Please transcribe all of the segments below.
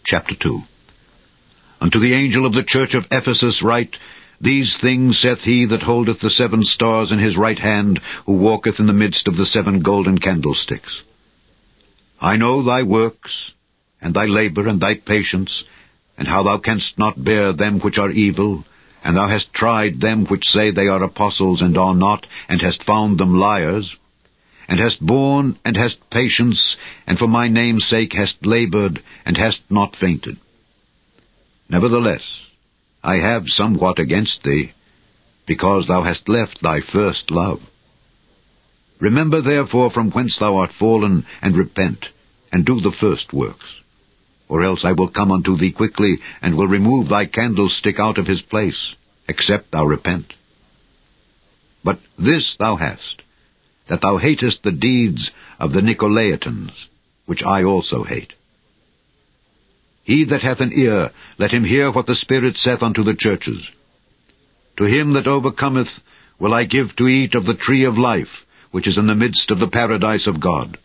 chapter 2. Unto the angel of the church of Ephesus write, These things saith he that holdeth the 7 stars in his right hand, who walketh in the midst of the 7 golden candlesticks. I know thy works, and thy labor, and thy patience, and how thou canst not bear them which are evil, and thou hast tried them which say they are apostles and are not, and hast found them liars, and hast borne, and hast patience, and for my name's sake hast labored, and hast not fainted. Nevertheless, I have somewhat against thee, because thou hast left thy first love. Remember therefore from whence thou art fallen, and repent, and do the first works. Or else I will come unto thee quickly, and will remove thy candlestick out of his place, except thou repent. But this thou hast, that thou hatest the deeds of the Nicolaitans, which I also hate. He that hath an ear, let him hear what the Spirit saith unto the churches. To him that overcometh will I give to eat of the tree of life, which is in the midst of the paradise of God.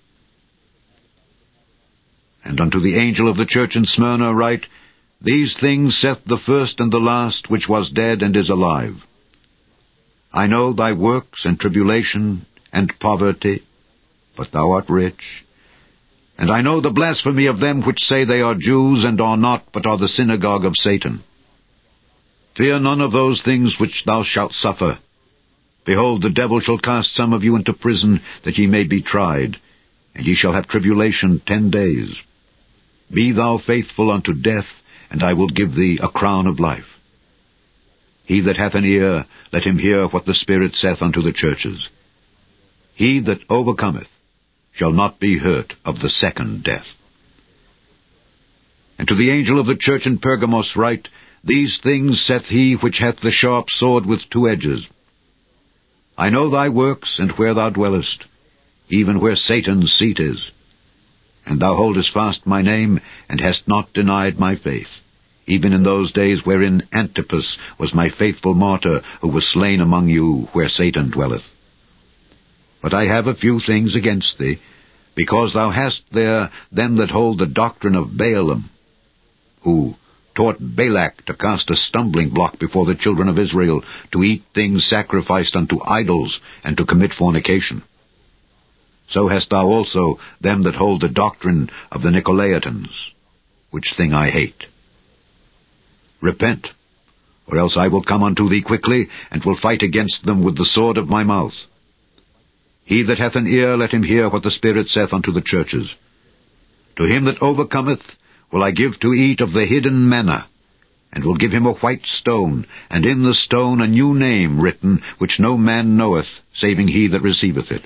And unto the angel of the church in Smyrna write, These things saith the first and the last, which was dead and is alive. I know thy works and tribulation and poverty, but thou art rich. And I know the blasphemy of them which say they are Jews, and are not, but are the synagogue of Satan. Fear none of those things which thou shalt suffer. Behold, the devil shall cast some of you into prison, that ye may be tried, and ye shall have tribulation 10 days. Be thou faithful unto death, and I will give thee a crown of life. He that hath an ear, let him hear what the Spirit saith unto the churches. He that overcometh shall not be hurt of the second death. And to the angel of the church in Pergamos write, These things saith he which hath the sharp sword with 2 edges. I know thy works, and where thou dwellest, even where Satan's seat is. And thou holdest fast my name, and hast not denied my faith, even in those days wherein Antipas was my faithful martyr, who was slain among you where Satan dwelleth. But I have a few things against thee, because thou hast there them that hold the doctrine of Balaam, who taught Balak to cast a stumbling block before the children of Israel, to eat things sacrificed unto idols, and to commit fornication. So hast thou also them that hold the doctrine of the Nicolaitans, which thing I hate. Repent, or else I will come unto thee quickly, and will fight against them with the sword of my mouth. He that hath an ear, let him hear what the Spirit saith unto the churches. To him that overcometh will I give to eat of the hidden manna, and will give him a white stone, and in the stone a new name written, which no man knoweth, saving he that receiveth it.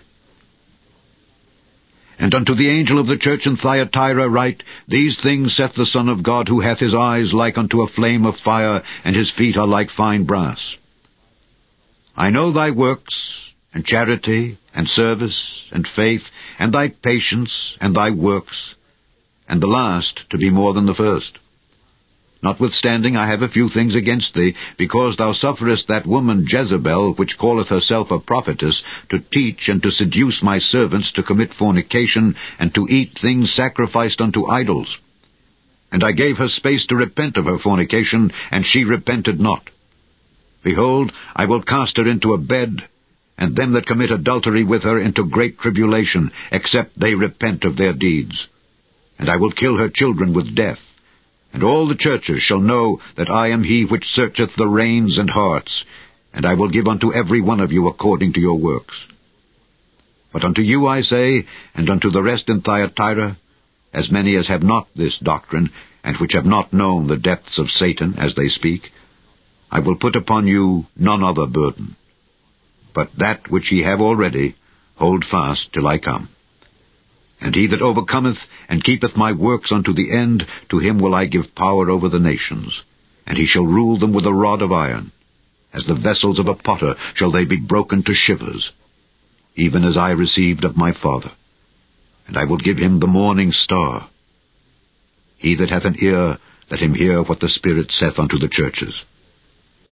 And unto the angel of the church in Thyatira write, These things saith the Son of God, who hath his eyes like unto a flame of fire, and his feet are like fine brass. I know thy works, and charity, and service, and faith, and thy patience, and thy works, and the last to be more than the first. Notwithstanding, I have a few things against thee, because thou sufferest that woman Jezebel, which calleth herself a prophetess, to teach and to seduce my servants to commit fornication, and to eat things sacrificed unto idols. And I gave her space to repent of her fornication, and she repented not. Behold, I will cast her into a bed, and them that commit adultery with her into great tribulation, except they repent of their deeds. And I will kill her children with death. And all the churches shall know that I am he which searcheth the reins and hearts, and I will give unto every one of you according to your works. But unto you I say, and unto the rest in Thyatira, as many as have not this doctrine, and which have not known the depths of Satan, as they speak, I will put upon you none other burden. But that which ye have already, hold fast till I come. And he that overcometh, and keepeth my works unto the end, to him will I give power over the nations, and he shall rule them with a rod of iron. As the vessels of a potter shall they be broken to shivers, even as I received of my Father. And I will give him the morning star. He that hath an ear, let him hear what the Spirit saith unto the churches.